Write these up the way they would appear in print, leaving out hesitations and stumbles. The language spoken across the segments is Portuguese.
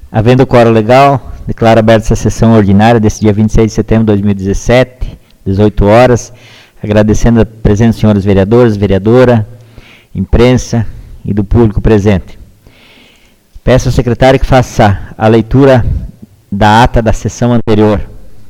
Havendo quórum legal, declaro aberta essa sessão ordinária desse dia 26 de setembro de 2017, 18 horas, agradecendo a presença dos senhores vereadores, vereadora, imprensa e do público presente. Peço ao secretário que faça a leitura da ata da sessão anterior.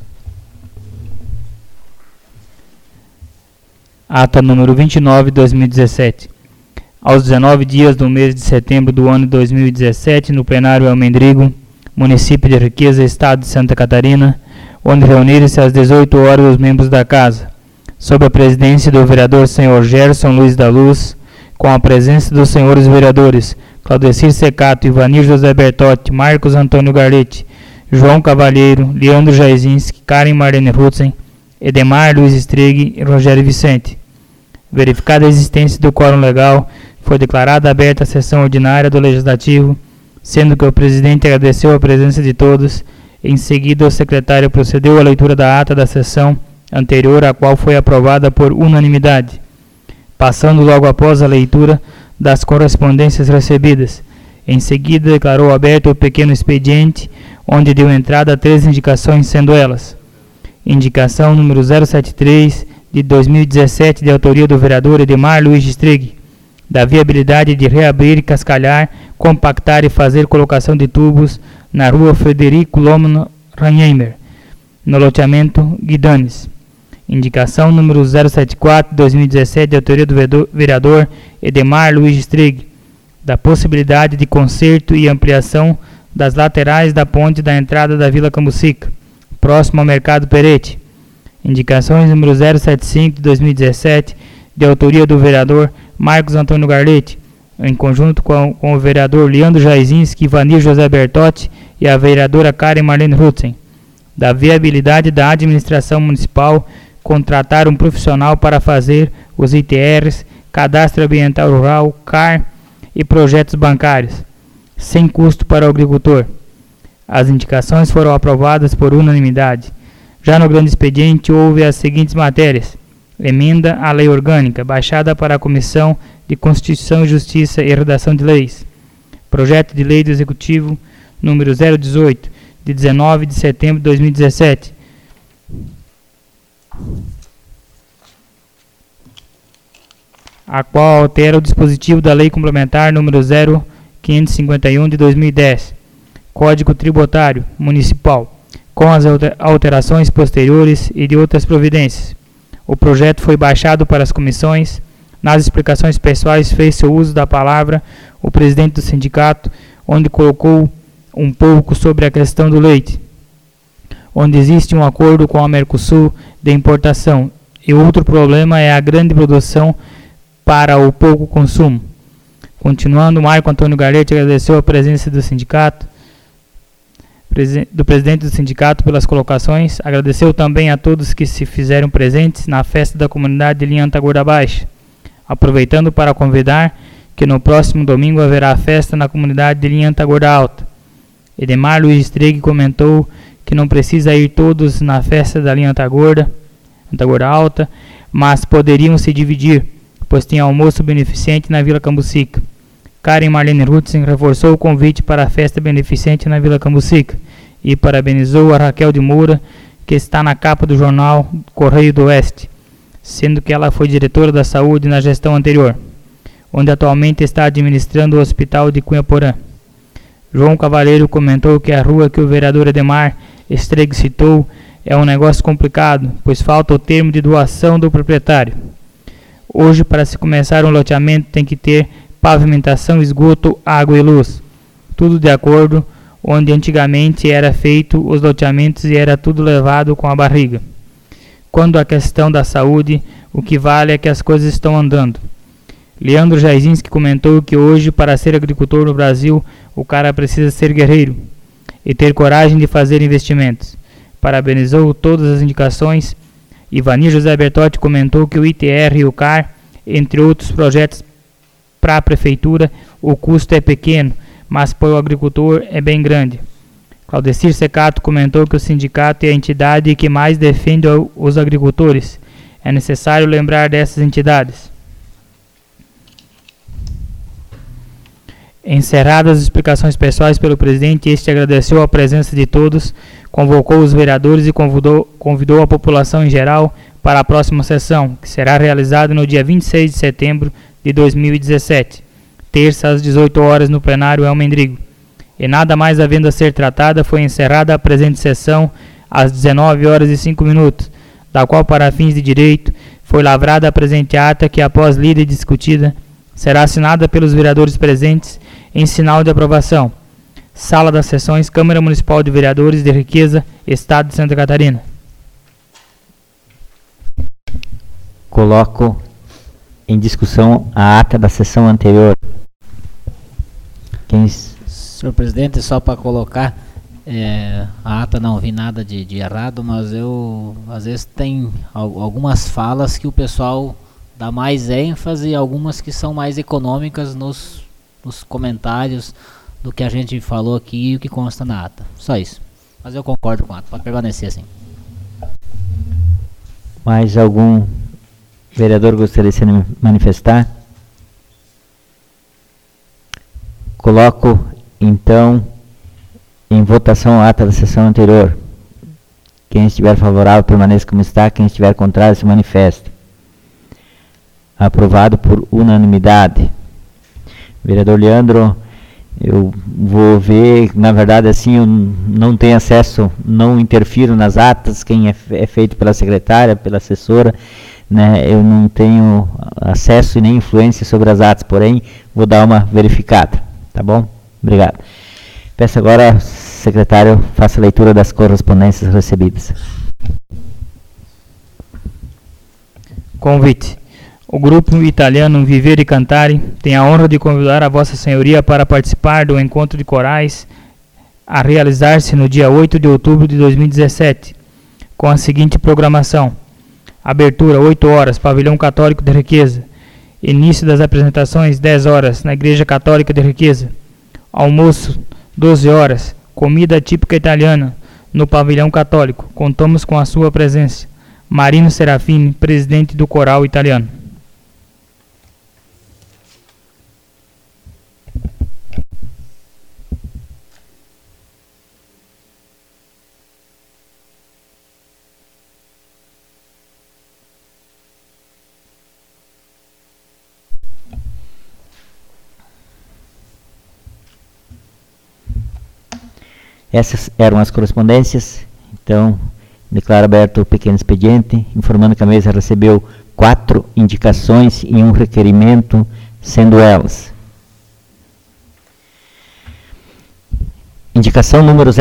Ata número 29 de 2017. Aos 19 dias do mês de setembro do ano de 2017, no plenário Almendrigo, município de Riqueza, estado de Santa Catarina, onde reuniram-se às 18 horas os membros da Casa, sob a presidência do vereador senhor Gerson Luiz da Luz, com a presença dos senhores vereadores Claudecir Secato, Ivanir José Bertotti, Marcos Antônio Garlete, João Cavalheiro, Leandro Jaisinski, Karen Marlene Rutzen, Edemar Luiz Stregue e Rogério Vicente. Verificada a existência do quórum legal, foi declarada aberta a sessão ordinária do Legislativo, sendo que o presidente agradeceu a presença de todos. Em seguida, o secretário procedeu à leitura da ata da sessão anterior, a qual foi aprovada por unanimidade, passando logo após a leitura das correspondências recebidas. Em seguida, declarou aberto o pequeno expediente, onde deu entrada a 3 indicações, sendo elas: indicação número 073 de 2017, de autoria do vereador Edemar Luiz Stregue, da viabilidade de reabrir, cascalhar, compactar e fazer colocação de tubos na rua Frederico Lomano Ranheimer, no loteamento Guidanes. Indicação número 074 de 2017, de autoria do vereador Edemar Luiz Stregue, da possibilidade de conserto e ampliação das laterais da ponte da entrada da Vila Cambucica, próximo ao Mercado Perete. Indicações número 075 de 2017, de autoria do vereador Marcos Antônio Garlete, em conjunto com o vereador Leandro Jaisinski, Ivanir José Bertotti e a vereadora Karen Marlene Rutzen, da viabilidade da administração municipal contratar um profissional para fazer os ITRs, Cadastro Ambiental Rural, CAR e projetos bancários, sem custo para o agricultor. As indicações foram aprovadas por unanimidade. Já no grande expediente, houve as seguintes matérias: emenda à lei orgânica, baixada para a Comissão de Constituição, Justiça e Redação de Leis. Projeto de lei do Executivo número 018, de 19 de setembro de 2017. A qual altera o dispositivo da Lei Complementar número 0551 de 2010, Código Tributário Municipal, com as alterações posteriores e de outras providências. O projeto foi baixado para as comissões. Nas explicações pessoais fez-se o uso da palavra o presidente do sindicato, onde colocou um pouco sobre a questão do leite, onde existe um acordo com a Mercosul de importação, e outro problema é a grande produção para o pouco consumo. Continuando, Marco Antônio Garlete agradeceu a presença do sindicato, do presidente do sindicato pelas colocações. Agradeceu também a todos que se fizeram presentes na festa da comunidade de Linha Antagorda Baixa, aproveitando para convidar que no próximo domingo haverá festa na comunidade de Linha Antagorda Alta. Edemar Luiz Stregue comentou que não precisa ir todos na festa da Linha Antagorda Alta, mas poderiam se dividir, pois tem almoço beneficente na Vila Cambucica. Karen Marlene Rutzen reforçou o convite para a festa beneficente na Vila Cambucica e parabenizou a Raquel de Moura, que está na capa do jornal Correio do Oeste, sendo que ela foi diretora da saúde na gestão anterior, onde atualmente está administrando o Hospital de Cunha-Porã. João Cavalheiro comentou que a rua que o vereador Edemar Stregue citou é um negócio complicado, pois falta o termo de doação do proprietário. Hoje, para se começar um loteamento, tem que ter pavimentação, esgoto, água e luz. Tudo de acordo, onde antigamente era feito os loteamentos e era tudo levado com a barriga. Quando a questão da saúde, o que vale é que as coisas estão andando. Leandro Jaisinski comentou que hoje, para ser agricultor no Brasil, o cara precisa ser guerreiro e ter coragem de fazer investimentos. Parabenizou todas as indicações. Ivanir José Bertotti comentou que o ITR e o CAR, entre outros projetos para a prefeitura, o custo é pequeno, mas para o agricultor é bem grande. Claudecir Secato comentou que o sindicato é a entidade que mais defende os agricultores. É necessário lembrar dessas entidades. Encerradas as explicações pessoais pelo presidente, este agradeceu a presença de todos, convocou os vereadores e convidou a população em geral para a próxima sessão, que será realizada no dia 26 de setembro de 2017, terça às 18 horas no plenário El Mendrigo. E nada mais havendo a ser tratada, foi encerrada a presente sessão às 19 horas e 5 minutos, da qual, para fins de direito, foi lavrada a presente ata que, após lida e discutida, será assinada pelos vereadores presentes em sinal de aprovação. Sala das Sessões, Câmara Municipal de Vereadores de Riqueza, Estado de Santa Catarina. Coloco em discussão a ata da sessão anterior. Senhor presidente, só para colocar, a ata não vi nada de errado, mas eu, às vezes, tem algumas falas que o pessoal dá mais ênfase e algumas que são mais econômicas nos comentários do que a gente falou aqui e o que consta na ata. Só isso. Mas eu concordo com a ata, pode permanecer assim. Mais algum vereador gostaria de se manifestar? Coloco, então, em votação a ata da sessão anterior. Quem estiver favorável, permaneça como está. Quem estiver contrário, se manifeste. Aprovado por unanimidade. Vereador Leandro, eu vou ver, na verdade, assim, eu não tenho acesso, não interfiro nas atas, quem é feito pela secretária, pela assessora, né, eu não tenho acesso e nem influência sobre as atas, porém, vou dar uma verificada, tá bom? Obrigado. Peço agora, secretário, faça a leitura das correspondências recebidas. Convite. O grupo italiano Viver e Cantare tem a honra de convidar a Vossa Senhoria para participar do encontro de corais a realizar-se no dia 8 de outubro de 2017, com a seguinte programação: abertura 8 horas, Pavilhão Católico de Riqueza, início das apresentações 10 horas na Igreja Católica de Riqueza, almoço 12 horas, comida típica italiana no Pavilhão Católico. Contamos com a sua presença. Marino Serafini, presidente do Coral Italiano. Essas eram as correspondências. Então, declaro aberto o pequeno expediente, informando que a mesa recebeu 4 indicações e um requerimento, sendo elas: indicação número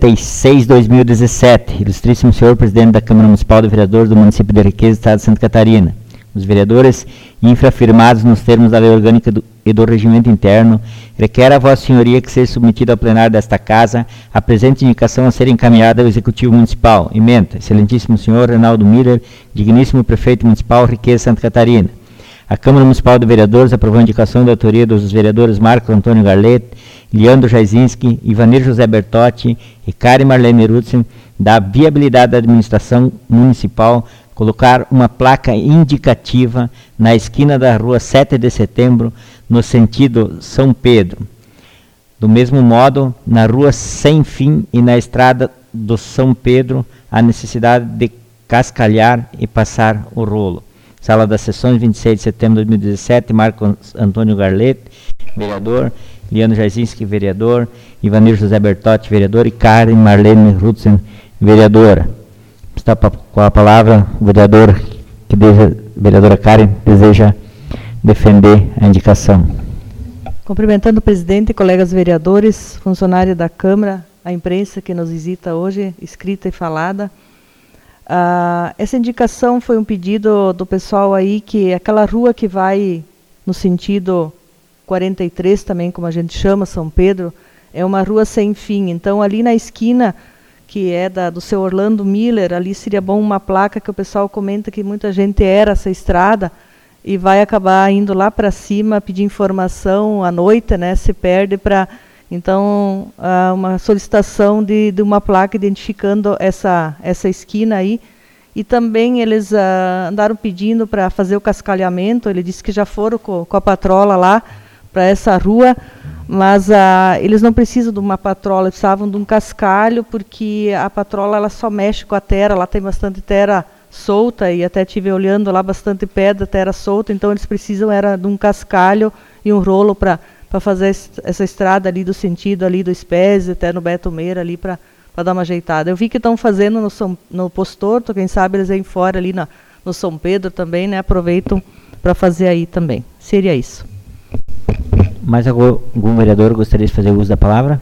076/2017, ilustríssimo senhor presidente da Câmara Municipal de Vereadores do município de Riqueza, Estado de Santa Catarina. Os vereadores, infrafirmados nos termos da Lei Orgânica e do Regimento Interno, requer a Vossa Senhoria que seja submetida ao plenário desta Casa a presente indicação a ser encaminhada ao Executivo Municipal. Ementa, excelentíssimo senhor Reinaldo Miller, digníssimo prefeito municipal, Riqueza, Santa Catarina. A Câmara Municipal de Vereadores aprovou a indicação da autoria dos vereadores Marco Antônio Garlet, Leandro Jaisinski, Ivanir José Bertotti e Karen Marlene Rutzen, da viabilidade da administração municipal colocar uma placa indicativa na esquina da rua 7 de setembro, no sentido São Pedro. Do mesmo modo, na rua Sem Fim e na estrada do São Pedro, a necessidade de cascalhar e passar o rolo. Sala das Sessões, 26 de setembro de 2017, Marco Antônio Garlet, vereador, Leandro Jaisinski, vereador, Ivanir José Bertotti, vereador, e Karen Marlene Rutzen, vereadora. Está com a palavra o vereador vereadora Karen, deseja defender a indicação. Cumprimentando o presidente, colegas vereadores, funcionários da Câmara, a imprensa que nos visita hoje, escrita e falada. Essa indicação foi um pedido do pessoal aí, que aquela rua que vai no sentido 43, também como a gente chama, São Pedro, é uma rua sem fim. Então, ali na esquina, que é do seu Orlando Miller, ali seria bom uma placa que o pessoal comenta que muita gente era essa estrada e vai acabar indo lá para cima pedir informação à noite, né, se perde para... Então, uma solicitação de uma placa identificando essa esquina aí. E também eles andaram pedindo para fazer o cascalhamento. Ele disse que já foram com a patrola lá essa rua, mas eles não precisam de uma patrola, eles precisavam de um cascalho, porque a patrola ela só mexe com a terra, lá tem bastante terra solta, e até estive olhando lá bastante pedra, terra solta, então eles precisam de um cascalho e um rolo para fazer essa estrada ali do sentido ali do Espécie até no Beto Meira ali para dar uma ajeitada. Eu vi que estão fazendo no Postorto, quem sabe eles vêm fora ali no São Pedro também, né? Aproveitam para fazer aí também. Seria isso. Mais algum vereador gostaria de fazer uso da palavra?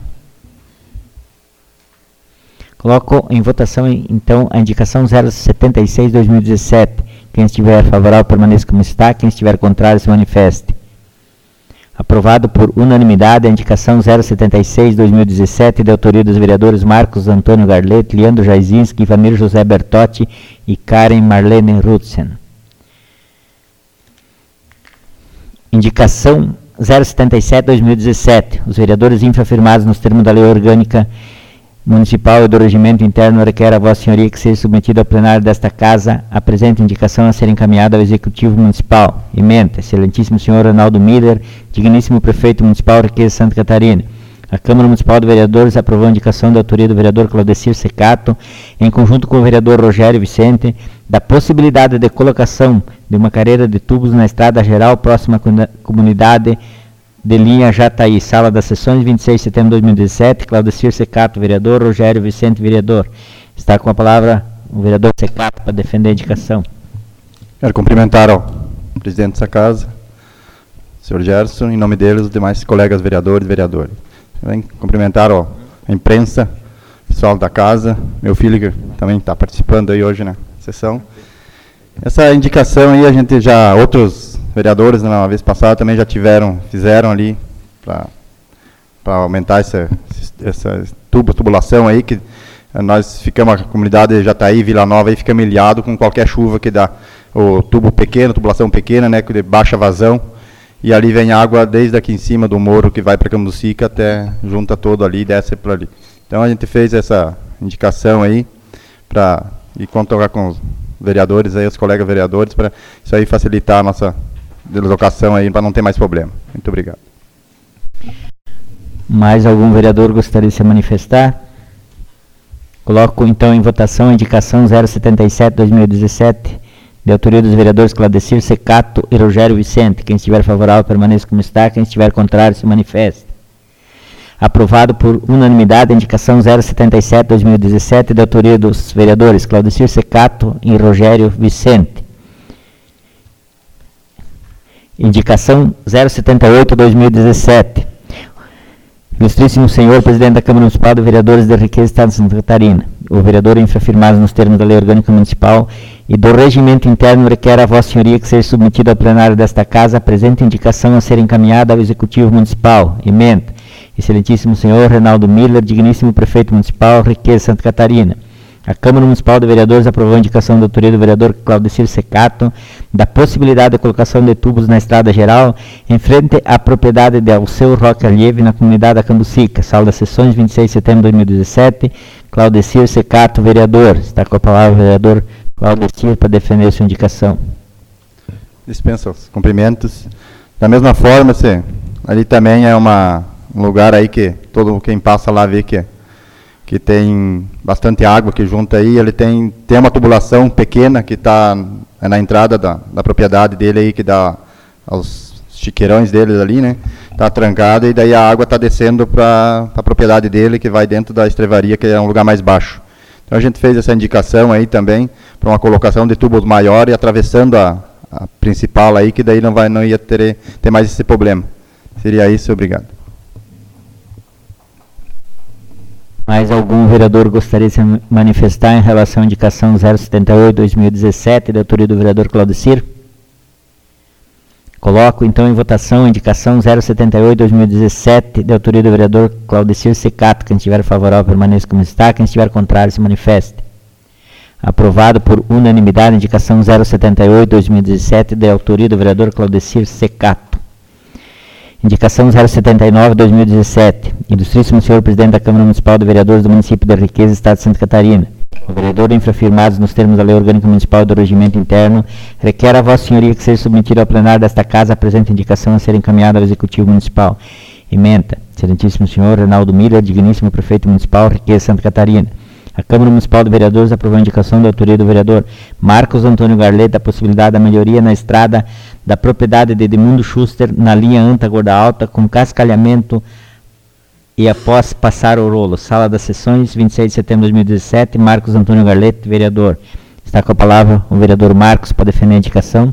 Coloco em votação, então, a indicação 076-2017. Quem estiver favorável, permaneça como está. Quem estiver contrário, se manifeste. Aprovado por unanimidade a indicação 076-2017, de autoria dos vereadores Marcos Antônio Garlete, Leandro Jaisinski, Ivanir José Bertotti e Karen Marlene Rutzen. Indicação 077-2017. Os vereadores infrafirmados nos termos da Lei Orgânica Municipal e do Regimento Interno requer a Vossa Senhoria que seja submetido ao plenário desta Casa a presente indicação a ser encaminhada ao Executivo Municipal. Ementa, Excelentíssimo Senhor Ronaldo Miller, digníssimo Prefeito Municipal Requesa Santa Catarina. A Câmara Municipal de Vereadores aprovou a indicação da autoria do vereador Claudecir Secato, em conjunto com o vereador Rogério Vicente, da possibilidade de colocação de uma carreira de tubos na estrada geral próxima à comunidade de linha Jataí, sala das sessões, 26 de setembro de 2017, Claudecir Secato, vereador, Rogério Vicente, vereador. Está com a palavra o vereador Secato para defender a indicação. Quero cumprimentar o presidente dessa casa, o senhor Gerson, em nome deles, os demais colegas vereadores e vereadoras. Também cumprimentar a imprensa, pessoal da casa, meu filho que também está participando aí hoje na sessão. Essa indicação aí, outros vereadores, na vez passada, também já fizeram ali para aumentar essa tubulação aí, que nós ficamos, a comunidade Jataí, Vila Nova, aí fica milhado com qualquer chuva que dá o tubo pequeno, tubulação pequena, né, de baixa vazão, e ali vem água desde aqui em cima do morro que vai para Cambucica até junta todo ali e desce para ali. Então a gente fez essa indicação aí e contar com os vereadores aí, os colegas vereadores, para isso aí facilitar a nossa deslocação aí, para não ter mais problema. Muito obrigado. Mais algum vereador gostaria de se manifestar? Coloco então em votação a indicação 077-2017, de autoria dos vereadores Claudecir Secato e Rogério Vicente. Quem estiver favorável, permaneça como está. Quem estiver contrário, se manifeste. Aprovado por unanimidade a indicação 077-2017, de autoria dos vereadores Claudecir Secato e Rogério Vicente. Indicação 078-2017. Ilustríssimo Senhor Presidente da Câmara Municipal de Vereadores de Requesa, Estado de Santa Catarina. O vereador infrafirmado nos termos da Lei Orgânica Municipal e do Regimento Interno requer a Vossa Senhoria que seja submetido ao plenário desta Casa a presente indicação a ser encaminhada ao Executivo Municipal. Emenda. Excelentíssimo Senhor Ronaldo Miller, digníssimo Prefeito Municipal Requesa, Santa Catarina. A Câmara Municipal de Vereadores aprovou a indicação da autoria do vereador Claudecir Secato da possibilidade de colocação de tubos na estrada geral em frente à propriedade de Alceu Roque Alheve, na comunidade da Cambucica. Sala das sessões, 26 de setembro de 2017. Claudecir Secato, vereador. Está com a palavra o vereador Claudecir para defender sua indicação. Dispensa os cumprimentos. Da mesma forma, ali também é um lugar aí que todo quem passa lá vê que tem bastante água que junta aí. Ele tem uma tubulação pequena que está na entrada da propriedade dele aí, que dá aos chiqueirões deles ali, né? Está trancada e daí a água está descendo para a propriedade dele, que vai dentro da estrevaria, que é um lugar mais baixo. Então a gente fez essa indicação aí também para uma colocação de tubos maior e atravessando a principal aí, que daí não ia ter mais esse problema. Seria isso, obrigado. Mais algum vereador gostaria de se manifestar em relação à indicação 078-2017, da autoria do vereador Claudecir? Coloco então em votação a indicação 078-2017, da autoria do vereador Claudecir Secato. Quem estiver favorável, permaneça como está. Quem estiver contrário, se manifeste. Aprovado por unanimidade a indicação 078-2017, da autoria do vereador Claudecir Secato. Indicação 079-2017. Ilustríssimo Senhor Presidente da Câmara Municipal de Vereadores do município de Requesa, Estado de Santa Catarina. O vereador, infrafirmados nos termos da Lei Orgânica Municipal e do Regimento Interno, requer a Vossa Senhoria que seja submetido ao plenário desta Casa a presente indicação a ser encaminhada ao Executivo Municipal. Ementa, Excelentíssimo Senhor Reinaldo Miller, digníssimo Prefeito Municipal, Riqueza, Santa Catarina. A Câmara Municipal de Vereadores aprovou a indicação da autoria do vereador Marcos Antônio Garlet da possibilidade da melhoria na estrada da propriedade de Edmundo Schuster na linha Anta Gorda Alta com cascalhamento e após passar o rolo. Sala das Sessões, 26 de setembro de 2017, Marcos Antônio Garlet, vereador. Está com a palavra o vereador Marcos para defender a indicação.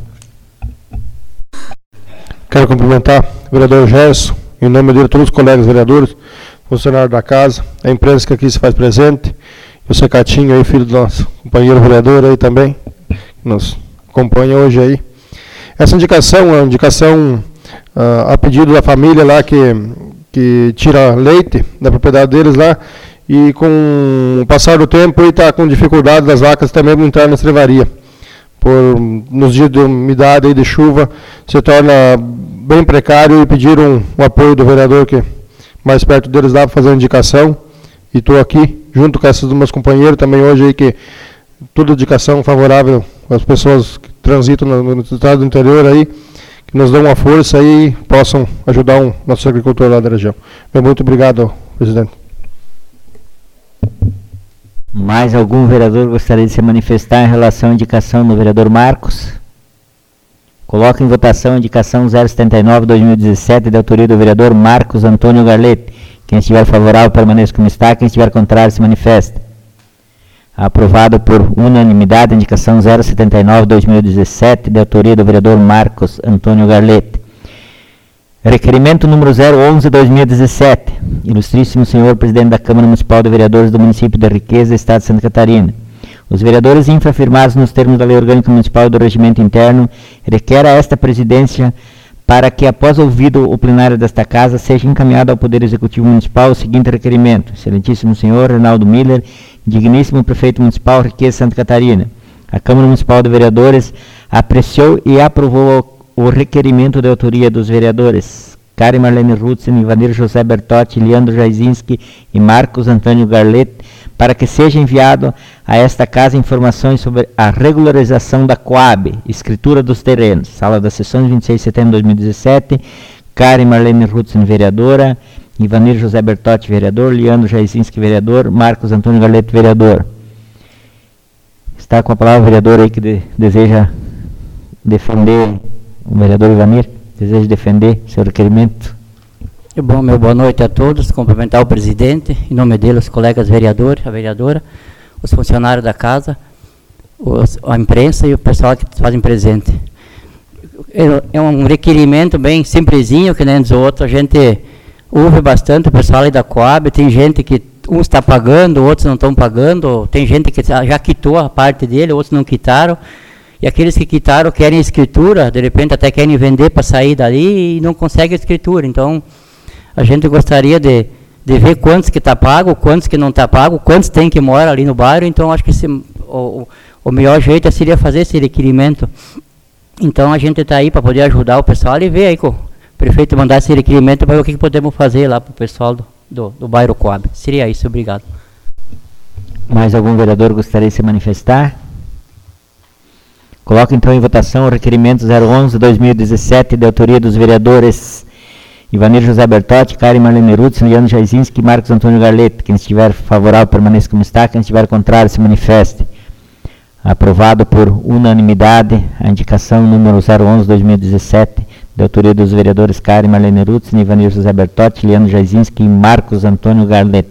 Quero cumprimentar o vereador Gerson, em nome dele, todos os colegas vereadores, funcionários da casa, a imprensa que aqui se faz presente, e o Secatinho aí, filho do nosso companheiro vereador aí também, que nos acompanha hoje aí. Essa indicação é uma indicação a pedido da família lá que tira leite da propriedade deles lá, e com o passar do tempo está com dificuldade das vacas também entrar na estrevaria. Nos dias de umidade e de chuva se torna bem precário, e pediram o apoio do vereador que mais perto deles lá para fazer a indicação, e estou aqui junto com esses meus companheiros também hoje aí, que toda indicação favorável às pessoas que transitam no estado do interior aí, que nos dão uma força aí e possam ajudar o nosso agricultor lá da região. Muito obrigado, presidente. Mais algum vereador gostaria de se manifestar em relação à indicação do vereador Marcos? Coloco em votação a indicação 079/2017 de autoria do vereador Marcos Antônio Garlet. Quem estiver favorável permaneça como está, quem estiver contrário se manifesta. Aprovado por unanimidade a indicação 079/2017 de autoria do vereador Marcos Antônio Garlet. Requerimento número 011/2017. Ilustríssimo senhor presidente da Câmara Municipal de Vereadores do município de Riqueza, Estado de Santa Catarina. Os vereadores infrafirmados nos termos da Lei Orgânica Municipal e do Regimento Interno requer a esta presidência para que, após ouvido o plenário desta Casa, seja encaminhado ao Poder Executivo Municipal o seguinte requerimento. Excelentíssimo senhor Reinaldo Miller, digníssimo Prefeito Municipal, Riqueza, Santa Catarina. A Câmara Municipal de Vereadores apreciou e aprovou o requerimento de autoria dos vereadores Karen Marlene Rutzen, Ivanir José Bertotti, Leandro Jaisinski e Marcos Antônio Garlet, para que seja enviado a esta Casa informações sobre a regularização da Coab, escritura dos terrenos. Sala das Sessões, 26 de setembro de 2017, Karen Marlene Rutzen, vereadora, Ivanir José Bertotti, vereador, Leandro Jaisinski, vereador, Marcos Antônio Garlet, vereador. Está com a palavra o vereador aí que deseja defender. O vereador Ivanir deseja defender seu requerimento. Bom, boa noite a todos. Cumprimentar o presidente, em nome dele, os colegas vereadores, a vereadora, os funcionários da casa, a imprensa e o pessoal que fazem presente. É um requerimento bem simplesinho, que nem os outros. A gente ouve bastante o pessoal aí da Coab. Tem gente que uns está pagando, outros não estão pagando. Tem gente que já quitou a parte dele, outros não quitaram. E aqueles que quitaram querem escritura, de repente até querem vender para sair dali e não conseguem escritura. Então, a gente gostaria de ver quantos que está pago, quantos que não está pago, quantos tem que mora ali no bairro. Então, acho que o melhor jeito seria fazer esse requerimento. Então, a gente está aí para poder ajudar o pessoal e ver aí com o prefeito mandar esse requerimento para ver o que podemos fazer lá para o pessoal do bairro Coab. Seria isso, obrigado. Mais algum vereador gostaria de se manifestar? Coloco então em votação o requerimento 011/2017 de autoria dos vereadores Ivanir José Bertotti, Karen Marlene Rutz, Leandro Jaisinski e Marcos Antônio Garlet. Quem estiver favorável permaneça como está, quem estiver contrário se manifeste. Aprovado por unanimidade a indicação número 011/2017 de autoria dos vereadores Karen Marlene Rutz, Ivanir José Bertotti, Leandro Jaisinski e Marcos Antônio Garlet.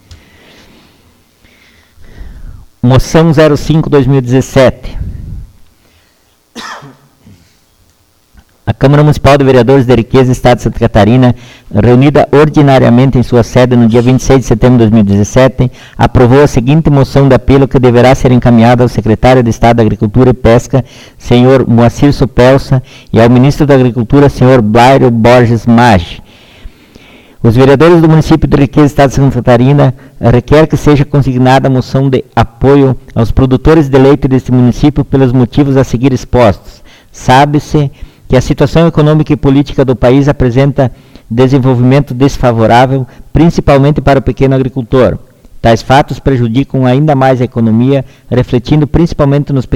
Moção 05/2017. A Câmara Municipal de Vereadores de Riqueza, Estado de Santa Catarina, reunida ordinariamente em sua sede no dia 26 de setembro de 2017, aprovou a seguinte moção de apelo que deverá ser encaminhada ao secretário de Estado da Agricultura e Pesca, senhor Moacir Supelsa, e ao ministro da Agricultura, senhor Blairo Borges Maggi. Os vereadores do município de Riqueza, Estado de Santa Catarina, requer que seja consignada a moção de apoio aos produtores de leite deste município pelos motivos a seguir expostos. Sabe-se que a situação econômica e política do país apresenta desenvolvimento desfavorável, principalmente para o pequeno agricultor. Tais fatos prejudicam ainda mais a economia, refletindo principalmente nos